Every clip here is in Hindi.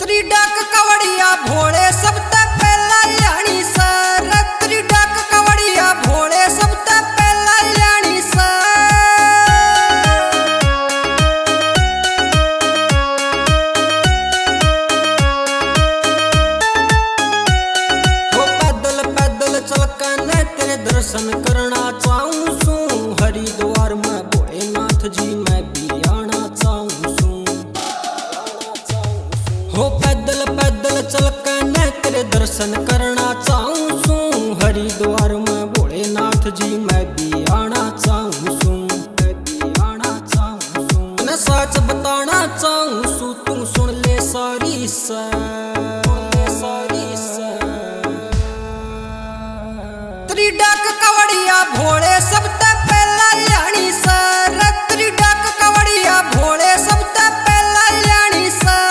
त्री डाक कवड़िया भोले सब तक पहला यानी सर। त्री डाक कवड़िया भोले सब तक पहला यानी हो पैदल पैदल चल के तेरे दर्शन करना चाहूं सू। हरिद्वार में भोलेनाथ जी मैं भी आना चाहूं सू। हो पैदल पैदल चल के मैं तेरे दर्शन करना चाहूं सू। हरिद्वार में भोलेनाथ जी मैं भी आना चाहूं सू। मैं भी आना चाहूं सू। मैं सच बताना चाहूं सू तू सुन ले सारी त्री डाक कवड़िया भोले सब तक पहला यानी सर। त्री डाक कवड़िया भोले सब तक पहला यानी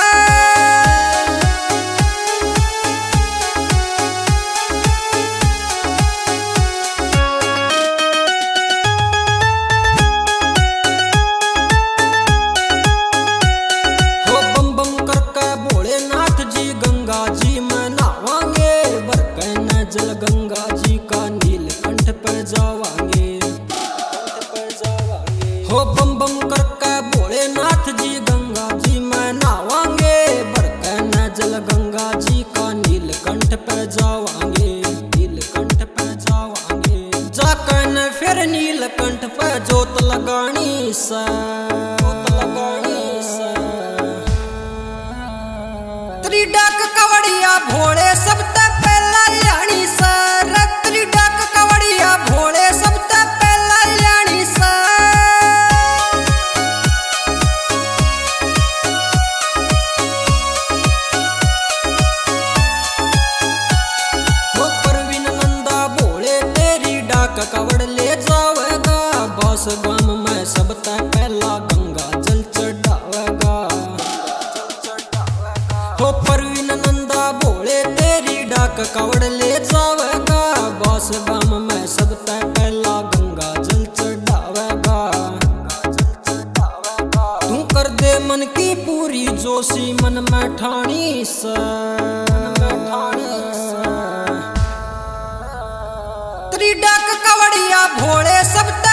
हो बम बम करके भोलेनाथ जी गंगा जी में नहावांगे। बरके न जल गंगा जी का नीलकंठ पर जावांगे। हो बम बम करके भोलेनाथ जी गंगा जी में नहावांगे। बरके न जल गंगा जी का नीलकंठ पर जावांगे। नीलकंठ पर जावांगे जाकर न फिर नीलकंठ पर जोत लगानी सा। त्री डाक कवड़िया भोले सब तक पहला यानी सर। त्री डाक कवड़िया भोले सब तक पहला यानी हो परवीन नंदा भोले तेरी डाक कवड़ ले जावेगा। बस गाम में सब तक पहला गंगा जल चढ़ावेगा। हो परवीन नंदा भोले तेरी डाक कवड़ ले जावेगा। बस गाम में सब तक पहला गंगा जल चढ़ावेगा। तू कर दे मन की पूरी जोशी मन में ठानी सा। त्री डाक कवड़िया भोले सब तक